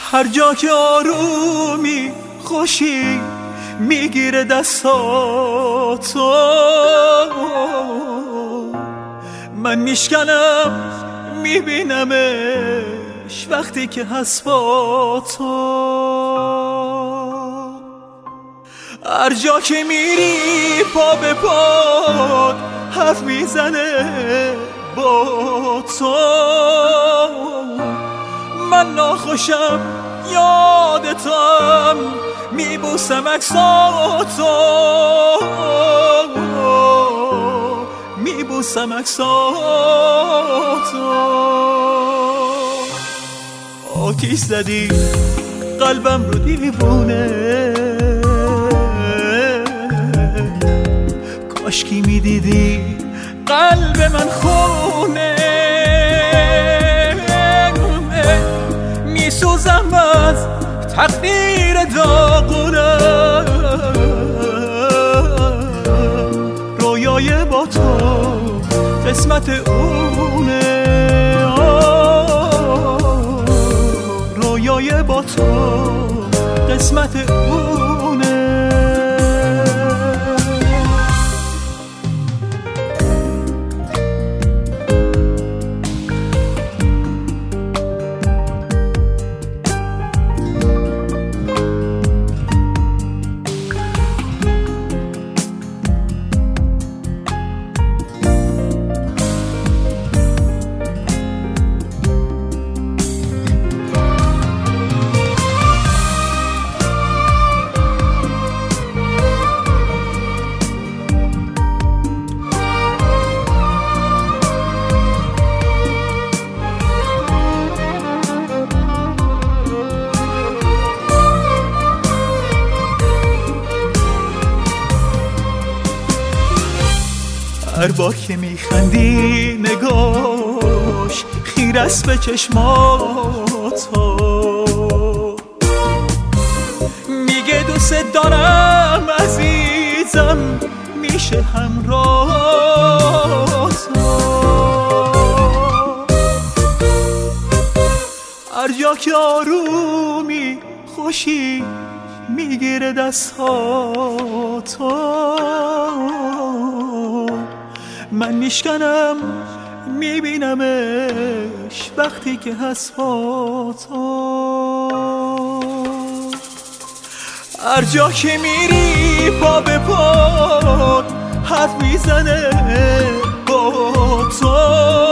هر جا که آرومی خوشی میگیره دستاتو، من میشکنم میبینمش وقتی که هست با تو. هر جا که میری پا به پا حرف میزنه با تو، من ناخوشم یادتم میبوسم عکساتو، میبوسم عکساتو. آتیش زدی قلبم رو دیوونه، کاشکی میدیدی قلب من خونه، میسوزم از تقدیر داغونم، رویای با تو قسمت اونه، رویای با تو قسمت اونه. هر بار که میخندی نگاش خیره است به چشماتو، میگه دوست دارم عزیزم میشه همراه تو. هر جا که آرومی خوشی میگیره دستاتو، من میشکنم میبینمش وقتی که هست با تو. هر جا که میری پا به پا حرف میزنه با تو،